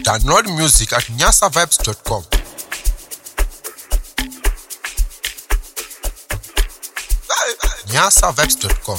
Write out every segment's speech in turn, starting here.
Download music at nyasavibes.com. nyasavibes.com.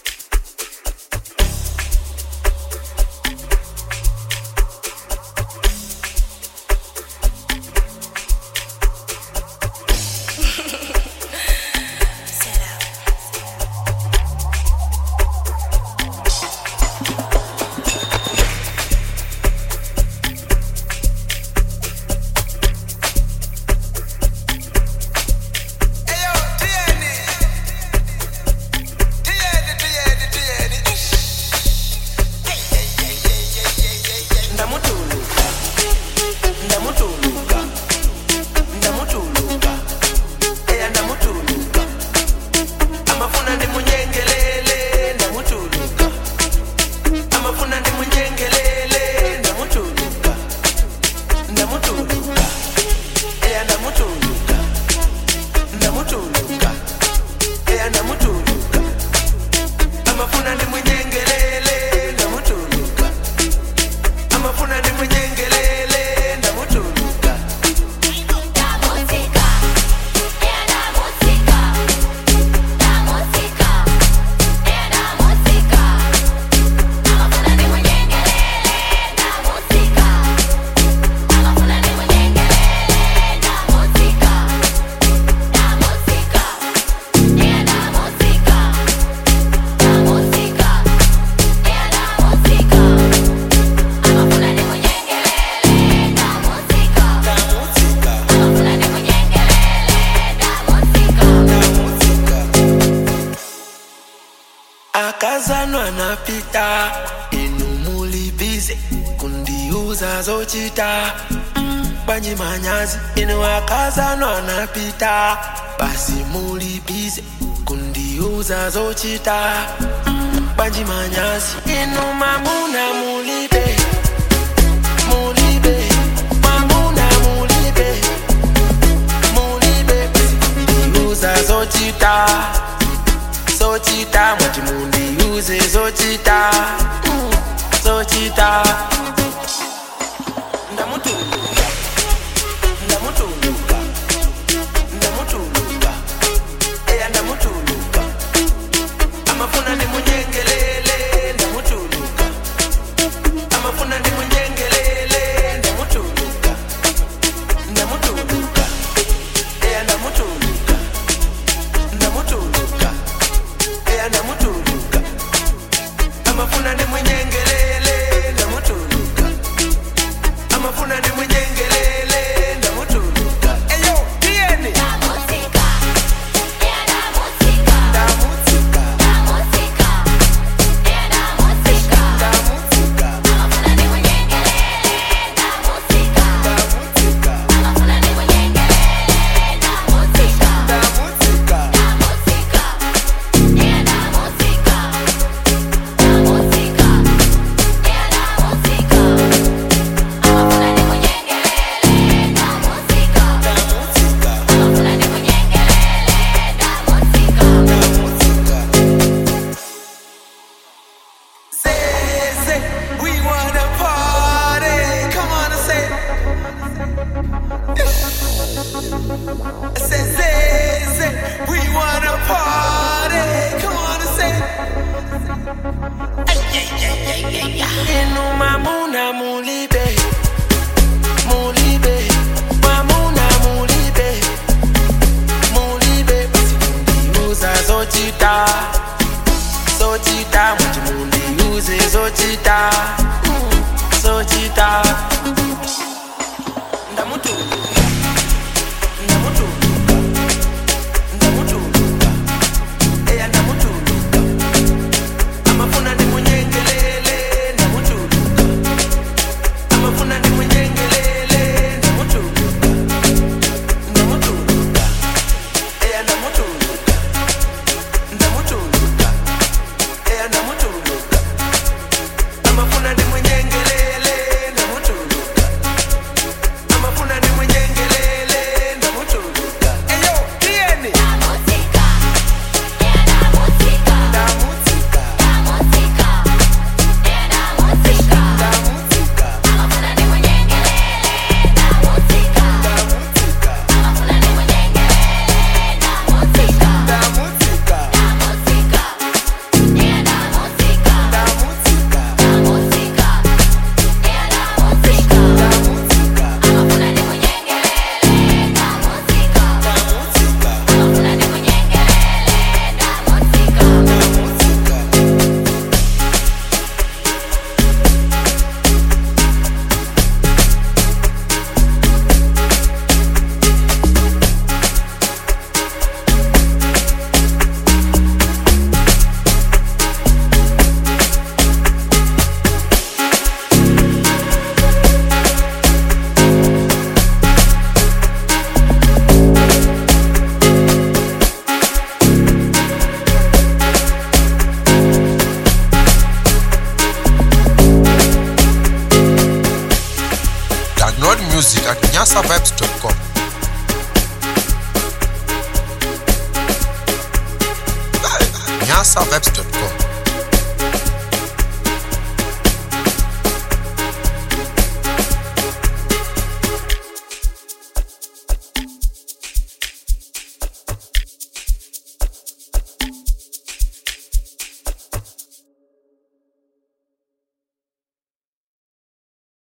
Akazano anapita inu mulibize kundiuza zochita banyi manyazi inu akazano anapita basi mulibize kundiuza zochita banyi manyazi inu mamuna mulibe mamuna mulibe basi kundiuza zochita Zochita, mwati mundi use Zochita, Zochita. Ndamutuluka, eya ndamutuluka. Amafuna ndi munyengelele, ndamutuluka. Amafuna ndi munyengelele, ndamutuluka. Eya ndamutuluka. Amafuna ndi munyengelele ndamutuluka. Amafuna ndi munyengelele ndamutuluka. Eyo tieni ndamutika ndamutika ndamutika ndamutika ndamutika ndamutika amafuna ndi munyengelele ndamutika ndamutika amafuna ndi munyengelele ndamutika ndamutika ndamutika Inu mamuna mulibe mamuna mulibe basi kundiuza zochita mwati mundiuze zochita ndamutuluka eya ndamutuluka. Amafuna ndi munyengelele ndamutuluka. Amafuna ndi munyengelele ndamutuluka. Eya ndamutuluka. Eya ndamutuluka. Amafuna nyasavibes.com. nyasavibes.com.